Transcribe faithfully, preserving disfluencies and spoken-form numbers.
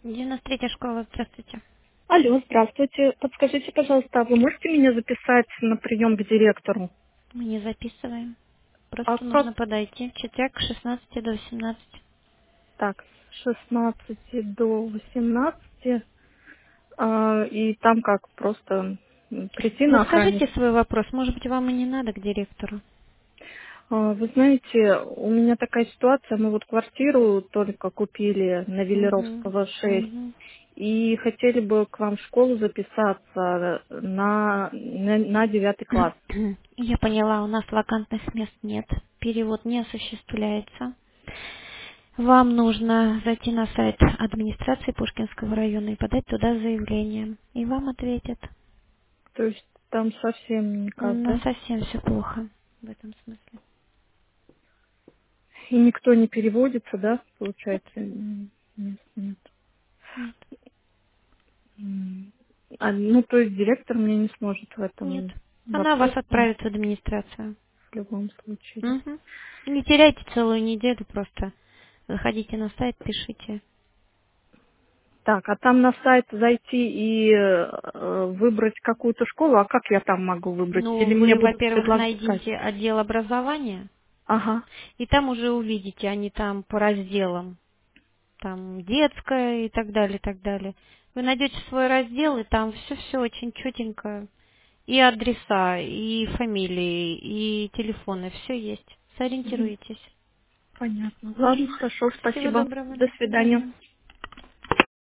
девяносто третья школа, здравствуйте. Алло, здравствуйте. Подскажите, пожалуйста, а вы можете меня записать на прием к директору? Мы не записываем. А Просто как нужно подойти в четверг с шестнадцати до восемнадцати. так? С шестнадцати до восемнадцати. А, и там как, просто м, прийти Ну на охране? скажите свой вопрос, может быть, вам и не надо к директору? А, вы знаете, у меня такая ситуация, мы вот квартиру только купили на Угу. Велеровского шесть. Угу. И хотели бы к вам в школу записаться на, на, на девятый класс. Я поняла, у нас вакантных мест нет. Перевод не осуществляется. Вам нужно зайти на сайт администрации Пушкинского района и подать туда заявление. И вам ответят. То есть там совсем У никак, нас да? совсем все плохо в этом смысле. И никто не переводится, да, Нет, получается? М, Нет, нет. нет, М. А, ну, то есть директор мне не сможет в нет. этом Она вас вопросе отправит в администрацию. в любом случае, да? Мгм. Не теряйте целую неделю просто. Заходите на сайт, пишите. Так, а там на сайт зайти и э, выбрать какую-то школу, а как я там могу выбрать? Ну, Или мне вы, будут во-первых, предлагать? найдите отдел образования, Ага, и там уже увидите, они там по разделам. Там детская и так далее, и так далее. Вы найдете свой раздел, и там все-все очень четенько. И адреса, и фамилии, и телефоны, все есть. мгм, Сориентируйтесь. понятно. Ладно, хорошо, Всего спасибо. доброго, До до свидания. свидания.